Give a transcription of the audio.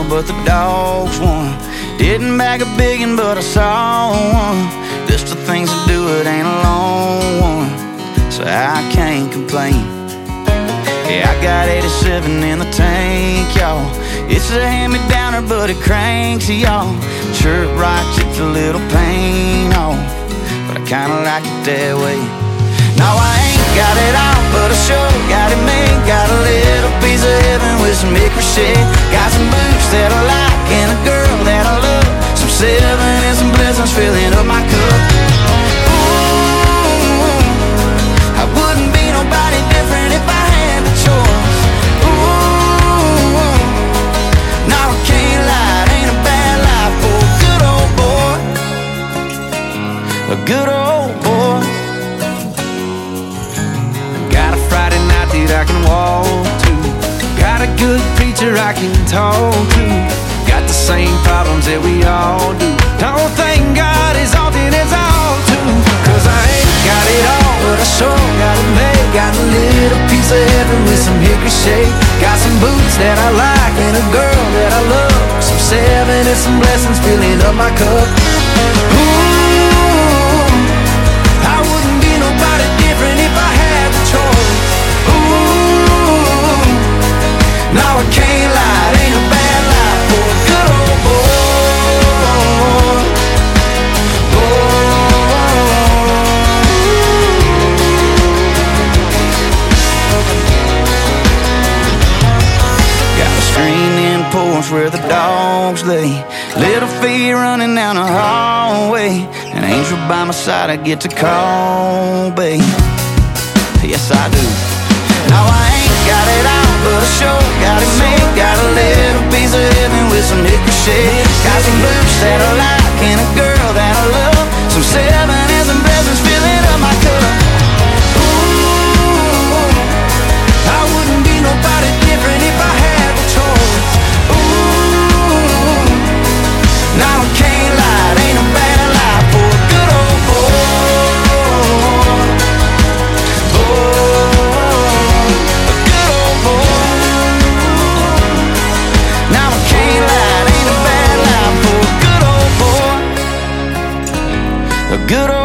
but the dogs won. Didn't bag a biggin', but I saw one. List of things to do, it ain't a long one, so I can't complain. Yeah, I got 87 in the tank, y'all. It's a hand-me-downer, but it cranks, y'all. Sure, right, it's a little pain, oh, but I kinda like it that way. No, I ain't got it all, but I sure got it made. Got a little piece of heaven with some hickory shade. Got some boots that I like and a girl that I love. Some seven and some blessings filling up my cup. Ooh, I wouldn't be nobody different if I had the choice. Ooh, no, I can't lie, it ain't a bad life for a good old boy. A good old boy. Got a Friday night that I can walk to. Got a good preacher I can talk to. Got the same problems that we all do. Don't think God is often as all too. Cause I ain't got it all, but I sure got it made. Got a little piece of heaven with some hickory shade. Got some boots that I like and a girl that I love. Some seven and some blessings filling up my cup. Ooh, I wouldn't be nobody different if I had the choice. Ooh, no, I can't lie, it ain't a bad life for a good old boy. Got a screened-in porch where the dogs lay. Little feet running down the hallway. An angel by my side I get to call, babe. Yes, I do. No, I ain't got it all, but I sure got it made. Got a little piece of heaven with some hickory shade. Got some boots that I like and a girl that I love. Some seven and some blessings filling up my cup. Ooh, I wouldn't be nobody different if I had the choice. Ooh, no, I can't lie, it ain't a bad life for a good old boy. Good